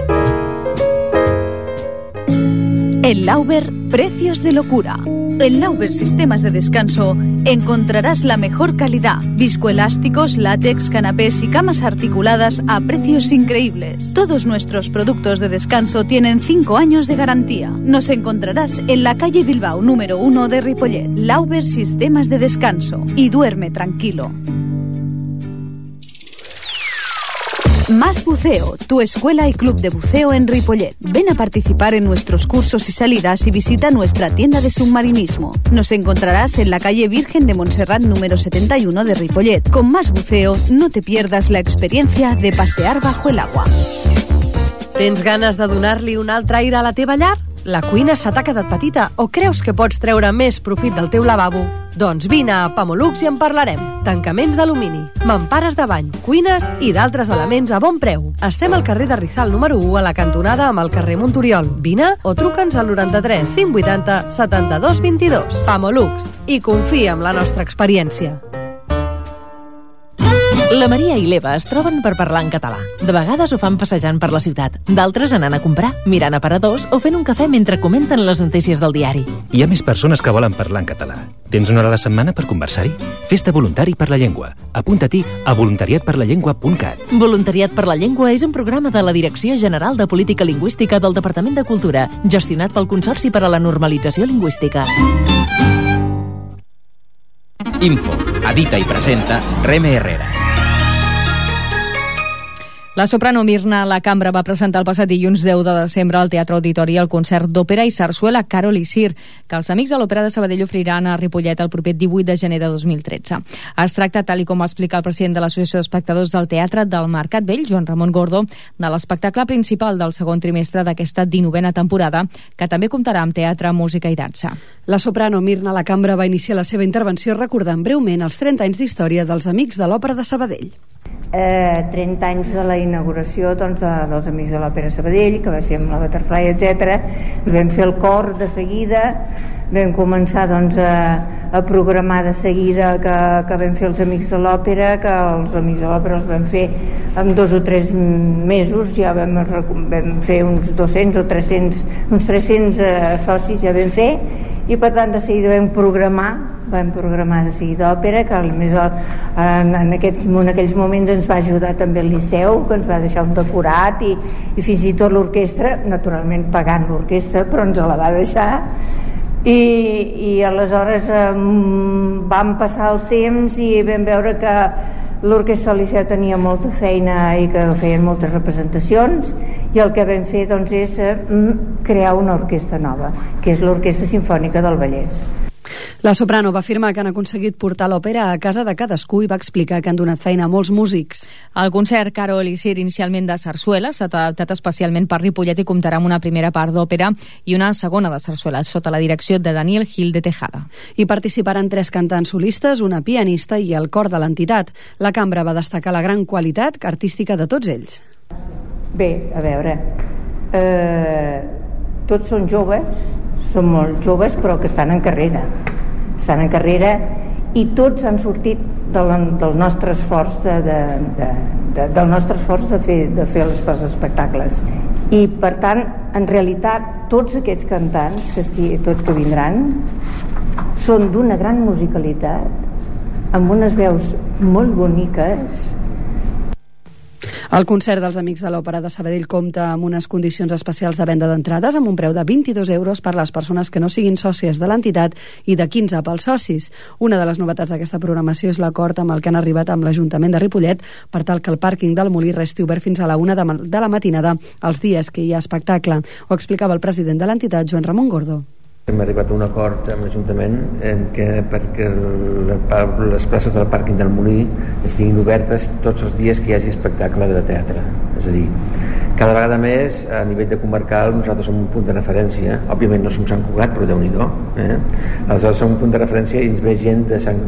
En Lauber, precios de locura. En Lauber Sistemas de Descanso encontrarás la mejor calidad. Viscoelásticos, látex, canapés y camas articuladas a precios increíbles. Todos nuestros productos de descanso tienen 5 años de garantía. Nos encontrarás en la calle Bilbao número 1 de Ripollet. Lauber Sistemas de Descanso. Y duerme tranquilo. Más Buceo, tu escuela y club de buceo en Ripollet. Ven a participar en nuestros cursos y salidas y visita nuestra tienda de submarinismo. Nos encontrarás en la calle Virgen de Montserrat número 71 de Ripollet. Con Más Buceo no te pierdas la experiencia de pasear bajo el agua. Tens ganes de donar-li un altre aire a la teva llar? La cuina se t'ha quedat petita o creus que pots treure més profit del teu lavabo? Doncs vine a Pamolux i en parlarem. Tancaments d'alumini, mampares de bany, cuines i d'altres elements a bon preu. Estem al carrer de Rizal número 1 a la cantonada amb el carrer Montoriol. Vine o truca'ns al 93 580 72 22. Pamolux. I confia en la nostra experiència. La Maria i l'Eva es troben per parlar en català. De vegades ho fan passejant per la ciutat, d'altres anant a comprar, mirant aparadors o fent un cafè mentre comenten les notícies del diari. Hi ha més persones que volen parlar en català. Tens una hora a la setmana per conversar-hi? Fes-te voluntari per la llengua. Apunta-t'hi a voluntariatperlallengua.cat. Voluntariat per la Llengua és un programa de la Direcció General de Política Lingüística del Departament de Cultura, gestionat pel Consorci per a la Normalització Lingüística. Info, edita i presenta Reme Herrera. La soprano Mirna Lacambra va presentar el passat dilluns 10 de desembre al Teatre Auditori el concert d'òpera i sarsuela Carol i Sir, que els amics de l'Òpera de Sabadell oferiran a Ripollet el proper 18 de gener de 2013. Es tracta, tal i com explica el president de l'Associació d'Espectadors del Teatre del Mercat Vell, Joan Ramon Gordo, de l'espectacle principal del segon trimestre d'aquesta 19a temporada, que també comptarà amb teatre, música i dansa. La soprano Mirna Lacambra va iniciar la seva intervenció recordant breument els 30 anys d'història dels Amics de l'Òpera de Sabadell. 30 anys de la inauguració dels Amics de l'Òpera Sabadell, que va ser amb la Butterfly, etc. Vam fer el cor de seguida, vam començar a programar de seguida que vam fer els Amics de l'Òpera, que els Amics de l'Òpera els vam fer en 2 o 3 mesos, ja vam fer uns 200 o 300, uns 300 socis ja vam fer, i per tant de seguida vam programar de seguida òpera, que a més en aquells moments ens va ajudar també el Liceu, que ens va deixar un decorat, i fins i tot l'orquestra, naturalment pagant l'orquestra, però ens la va deixar, i aleshores vam passar el temps i vam veure que l'orquestra del Liceu tenia molta feina i que feien moltes representacions, i el que vam fer és crear una orquestra nova, que és l'Orquestra Simfònica del Vallès. La soprano va afirmar que han aconseguit portar l'òpera a casa de cadascú i va explicar que han donat feina a molts músics. El concert Carol i Sir, inicialment de sarsuela, ha estat adaptat especialment per Ripollet i comptarà amb una primera part d'òpera i una segona de sarsuela, sota la direcció de Daniel Gil de Tejada. Hi participaran 3 cantants solistes, una pianista i el cor de l'entitat. La cambra va destacar la gran qualitat artística de tots ells. Bé, a veure, tots són joves, són molt joves, però que estan en carrera, i tots han sortit del nostre esforç de fer els espectacles, i per tant en realitat tots aquests cantants tots que vindran són d'una gran musicalitat, amb unes veus molt boniques. El concert dels Amics de l'Òpera de Sabadell compta amb unes condicions especials de venda d'entrades amb un preu de 22 euros per les persones que no siguin sòcies de l'entitat i de 15 pels socis. Una de les novetats d'aquesta programació és l'acord amb el que han arribat amb l'Ajuntament de Ripollet per tal que el pàrquing del Molí resti obert fins a la 1 de la matinada els dies que hi ha espectacle. Ho explicava el president de l'entitat, Joan Ramon Gordo. Hem arribat a un acord amb l'Ajuntament perquè les places del pàrquing del Molí estiguin obertes tots els dies que hi hagi espectacle de teatre. És a dir, cada vegada més a nivell de comarcal nosaltres som un punt de referència, òbviament no som Sant Cugat, però Déu-n'hi-do, aleshores som un punt de referència i ens ve gent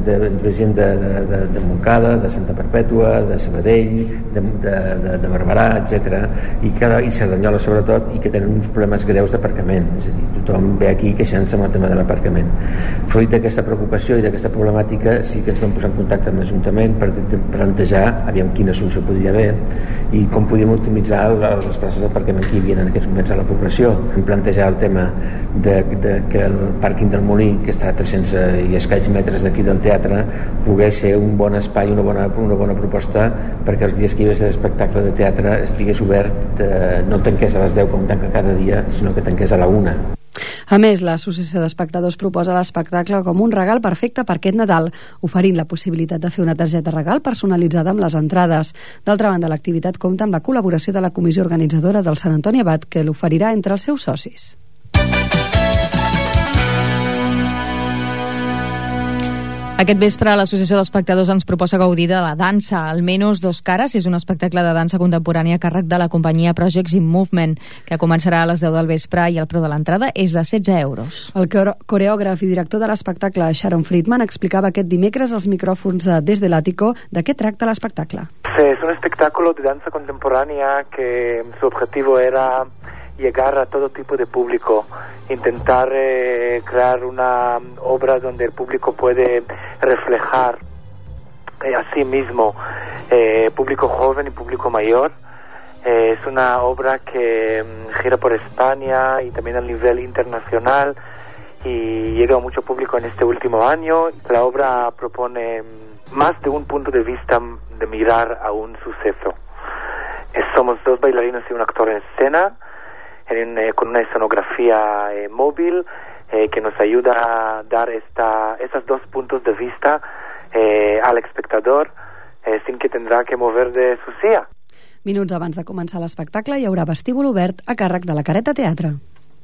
de Montcada, de Santa Perpètua, de Sabadell, de Barberà, etc. i Cerdanyola sobretot, i que tenen uns problemes greus d'aparcament. És a dir, tothom ve aquí queixant-se amb el tema de l'aparcament. Fruit d'aquesta preocupació i d'aquesta problemàtica sí que ens vam posar en contacte amb l'Ajuntament per plantejar aviam quina solució podria haver i com podíem optimitzar les places d'aparcament que hi havia en aquests moments a la població. Vam plantejar el tema de que el pàrquing del Molí, que està a 300 i escaig metres d'aquí del teatre, pogués ser un bon espai, una bona proposta perquè els dies que hi hagués l'espectacle de teatre estigués obert, no tanqués a les 10 com tanca cada dia, sinó que tanqués a la 1. A més, l'Associació d'Espectadors proposa l'espectacle com un regal perfecte per aquest Nadal, oferint la possibilitat de fer una targeta regal personalitzada amb les entrades. D'altra banda, l'activitat compta amb la col·laboració de la comissió organitzadora del Sant Antoni Abat, que l'oferirà entre els seus socis. Aquest vespre l'Associació d'Espectadors ens proposa gaudir de la dansa. Al Menos Dos Caras és un espectacle de dansa contemporània a càrrec de la companyia Projects in Movement, que començarà a les 10 del vespre i el preu de l'entrada és de 16 euros. El coreògraf i director de l'espectacle, Sharon Friedman, explicava aquest dimecres als micròfons de Des del Ático de què tracta l'espectacle. Es un espectáculo de danza contemporánea que su objetivo era llegar a todo tipo de público, intentar crear una obra donde el público puede reflejar a sí mismo, público joven y público mayor. Es una obra que gira por España y también a nivel internacional y llega a mucho público en este último año. La obra propone más de un punto de vista de mirar a un suceso. Somos dos bailarinos y un actor en escena, con una escenografía móvil que nos ayuda a dar esos dos puntos de vista al espectador sin que tendrà que mover de su silla. Minuts abans de començar l'espectacle hi haurà vestíbul obert a càrrec de la Careta Teatre.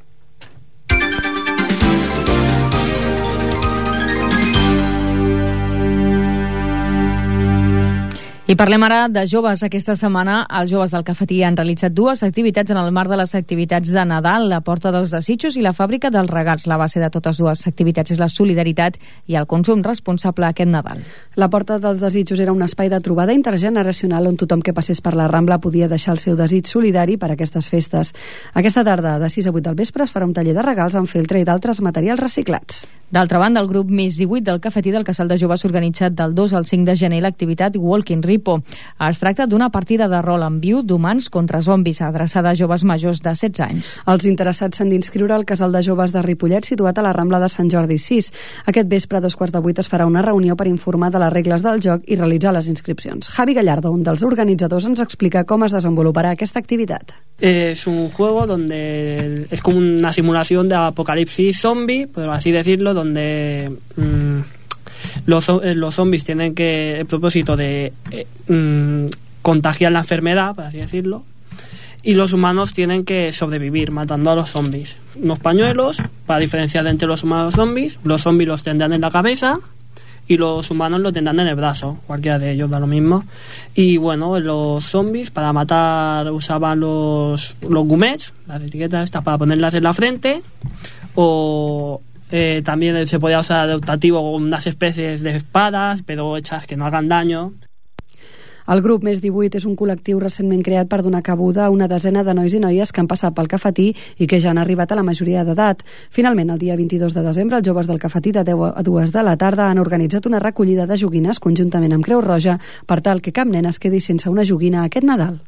I parlem ara de joves. Aquesta setmana els joves del Cafetí han realitzat dues activitats en el marc de les activitats de Nadal, la Porta dels Desitjos i la Fàbrica dels Regals. La base de totes dues activitats és la solidaritat i el consum responsable aquest Nadal. La Porta dels Desitjos era un espai de trobada intergeneracional on tothom que passés per la Rambla podia deixar el seu desig solidari per a aquestes festes. Aquesta tarda, de 6 a 8 del vespre, es farà un taller de regals amb feltre i d'altres materials reciclats. D'altra banda, el grup Més 18 del Cafetí del Casal de Joves ha organitzat del 2 al 5 de gener l'activitat Walking Ripo. Es tracta d'una partida de rol en viu d'humans contra zombis adreçada a joves majors de 16 anys. Els interessats s'han d'inscriure al Casal de Joves de Ripollet, situat a la Rambla de Sant Jordi 6. Aquest vespre, a 7:15, es farà una reunió per informar de les regles del joc i realitzar les inscripcions. Javi Gallardo, un dels organitzadors, ens explica com es desenvoluparà aquesta activitat. Es un juego donde es como una simulación de apocalipsis zombie, por así decirlo, donde los zombies tienen el propósito de contagiar la enfermedad, por así decirlo, y los humanos tienen que sobrevivir matando a los zombies. Unos pañuelos para diferenciar entre los humanos y los zombies los tendrán en la cabeza y los humanos lo tendrán en el brazo, cualquiera de ellos da lo mismo. Y bueno, los zombies para matar usaban los gumets, las etiquetas estas para ponerlas en la frente, o también se podía usar de optativo unas especies de espadas, pero hechas que no hagan daño. El grup Més 18 és un col·lectiu recentment creat per donar cabuda a una desena de nois i noies que han passat pel Cafetí i que ja han arribat a la majoria d'edat. Finalment, el dia 22 de desembre, els joves del Cafetí de 10 a 2 de la tarda han organitzat una recollida de joguines conjuntament amb Creu Roja per tal que cap nen es quedi sense una joguina aquest Nadal.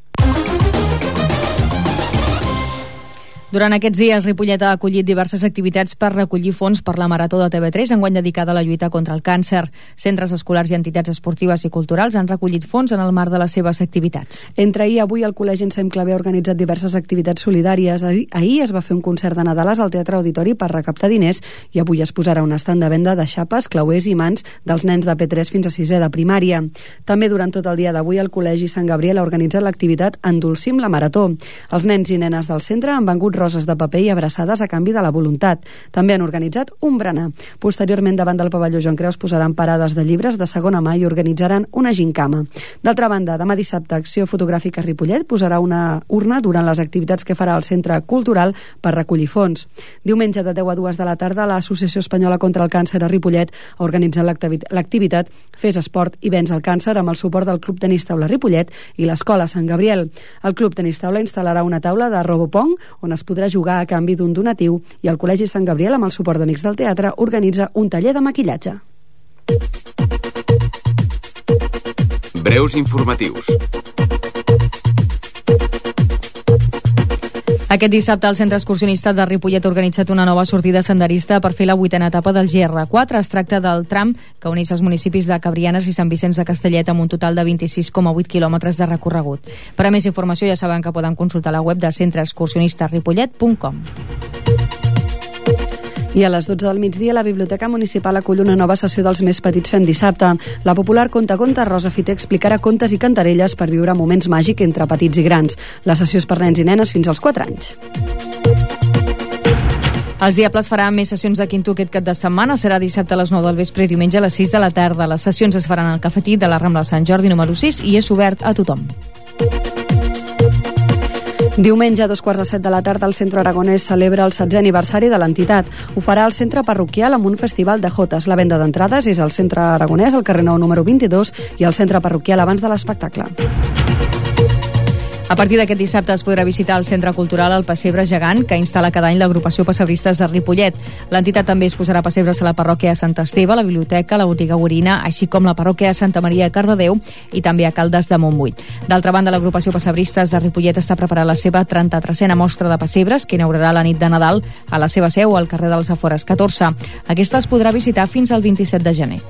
Durant aquests dies, Ripollet ha acollit diverses activitats per recollir fons per la Marató de TV3, enguany dedicada a la lluita contra el càncer. Centres escolars i entitats esportives i culturals han recollit fons en el marc de les seves activitats. Entre ahir i avui, el Col·legi Ensenyament Claver ha organitzat diverses activitats solidàries. Ahir es va fer un concert de Nadales al Teatre Auditori per recaptar diners i avui es posarà un estand de venda de xapes, clauers i mans dels nens de P3 fins a 6è de primària. També durant tot el dia d'avui, el Col·legi Sant Gabriel ha organitzat l'activitat Endolcim la Marató. Els nens i nenes del centre han vengut roses de paper i abraçades a canvi de la voluntat. També han organitzat un berenar. Posteriorment, davant del pavelló Joan Creus, posaran parades de llibres de segona mà i organitzaran una gincama. D'altra banda, demà dissabte, Acció Fotogràfica Ripollet posarà una urna durant les activitats que farà el Centre Cultural per recollir fons. Diumenge, de 10 a 2 de la tarda, l'Associació Espanyola contra el Càncer a Ripollet ha organitzat l'activitat Fes Esport i Venç el Càncer amb el suport del Club Tenis Taula Ripollet i l'Escola Sant Gabriel. El Club Tenis Taula instal·larà una taula de Robopong on es podrà jugar a canvi d'un donatiu i el Col·legi Sant Gabriel, amb el suport d'Amics del Teatre, organitza un taller de maquillatge. Breus informatius. Aquest dissabte el Centre Excursionista de Ripollet ha organitzat una nova sortida senderista per fer la 8a etapa del GR4. Es tracta del tram que uneix els municipis de Cabrianes i Sant Vicenç de Castellet amb un total de 26,8 quilòmetres de recorregut. Per a més informació ja saben que poden consultar la web de centreexcursionistaripollet.com. I a les 12 del migdia la Biblioteca Municipal acull una nova sessió dels Més Petits Fem Dissabte. La popular contacontes Rosa Fiter explicarà contes i cantarelles per viure moments màgics entre petits i grans. La sessió és per nens i nenes fins als 4 anys. Els Diables faran més sessions de Quinto aquest cap de setmana. Serà dissabte a les 9 del vespre i diumenge a les 6 de la tarda. Les sessions es faran al Cafetí de la Rambla Sant Jordi número 6 i és obert a tothom. Diumenge a 2:15 de la tarda el Centre Aragonès celebra el 7è aniversari de l'entitat. Ho farà al centre parroquial amb un festival de jotes. La venda d'entrades és al Centre Aragonès, al carrer Nou número 22, i al centre parroquial abans de l'espectacle. A partir d'aquest dissabte es podrà visitar el Centre Cultural El Pessebre Gegant, que instal·la cada any l'agrupació Pessebristes de Ripollet. L'entitat també es posarà pessebres a la parròquia de Sant Esteve, la biblioteca, la botiga Gorina, així com la parròquia de Santa Maria de Cardedeu i també a Caldes de Montbui. D'altra banda, l'agrupació Pessebristes de Ripollet està preparant la seva 33a mostra de pessebres, que inaugurarà la nit de Nadal a la seva seu al carrer dels Afores 14. Aquesta es podrà visitar fins al 27 de gener.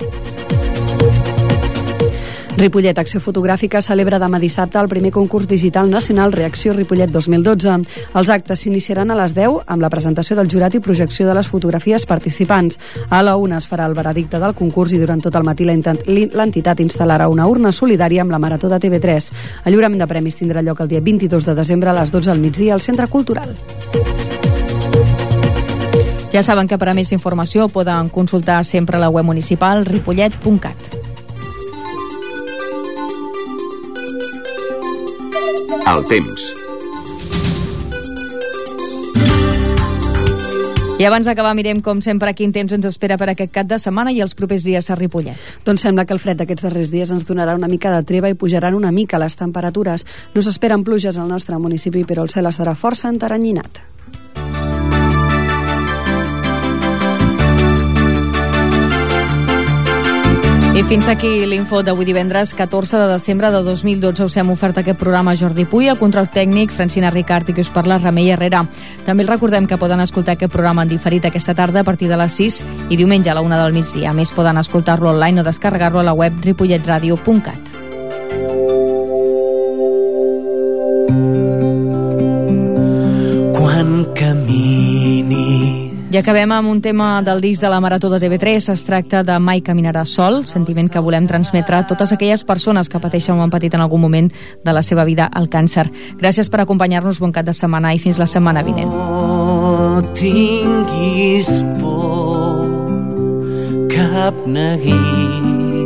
Ripollet Acció Fotogràfica celebra demà dissabte el primer concurs digital nacional Reacció Ripollet 2012. Els actes s'iniciaran a les 10 amb la presentació del jurat i projecció de les fotografies participants. A la 1 es farà el veredicte del concurs i durant tot el matí l'entitat instal·larà una urna solidària amb la Marató de TV3. El lliurament de premis tindrà lloc el dia 22 de desembre a les 12 del migdia al Centre Cultural. Ja saben que per a més informació poden consultar sempre la web municipal ripollet.cat. El temps. I abans d'acabar mirem com sempre quin temps ens espera per aquest cap de setmana i els propers dies a Ripollet. Doncs sembla que el fred d'aquests darrers dies ens donarà una mica de treva i pujaran una mica les temperatures. No s'esperen pluges al nostre municipi, però el cel estarà força enteranyinat. I fins aquí l'info d'avui divendres 14 de desembre de 2012. Us hem ofert aquest programa Jordi Puy, el control tècnic, Francina Ricart i que us parla Remei Herrera. També els recordem que poden escoltar aquest programa en diferit aquesta tarda a partir de les 6 i diumenge a la 1 del migdia. A més, poden escoltar-lo online o descarregar-lo a la web ripolletradio.cat. Quan camini. I acabem amb un tema del disc de la Marató de TV3. Es tracta de Mai caminarà sol, sentiment que volem transmetre a totes aquelles persones que pateixen o han patit en algun moment de la seva vida el càncer. Gràcies per acompanyar-nos, bon cap de setmana i fins la setmana vinent. No tinguis por, cap neguit.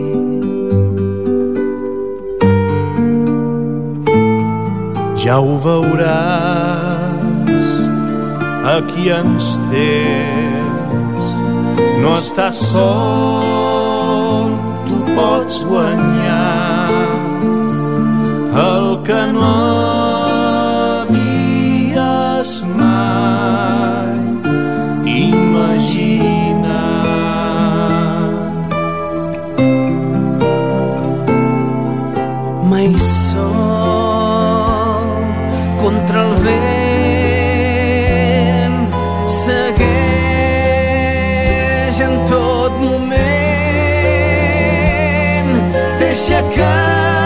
Ja ho veuràs, aquí ens tens, no estàs sol, tu pots guanyar el que no havies mai imaginat. Mai sol contra el vent segueix en tot moment, deixa que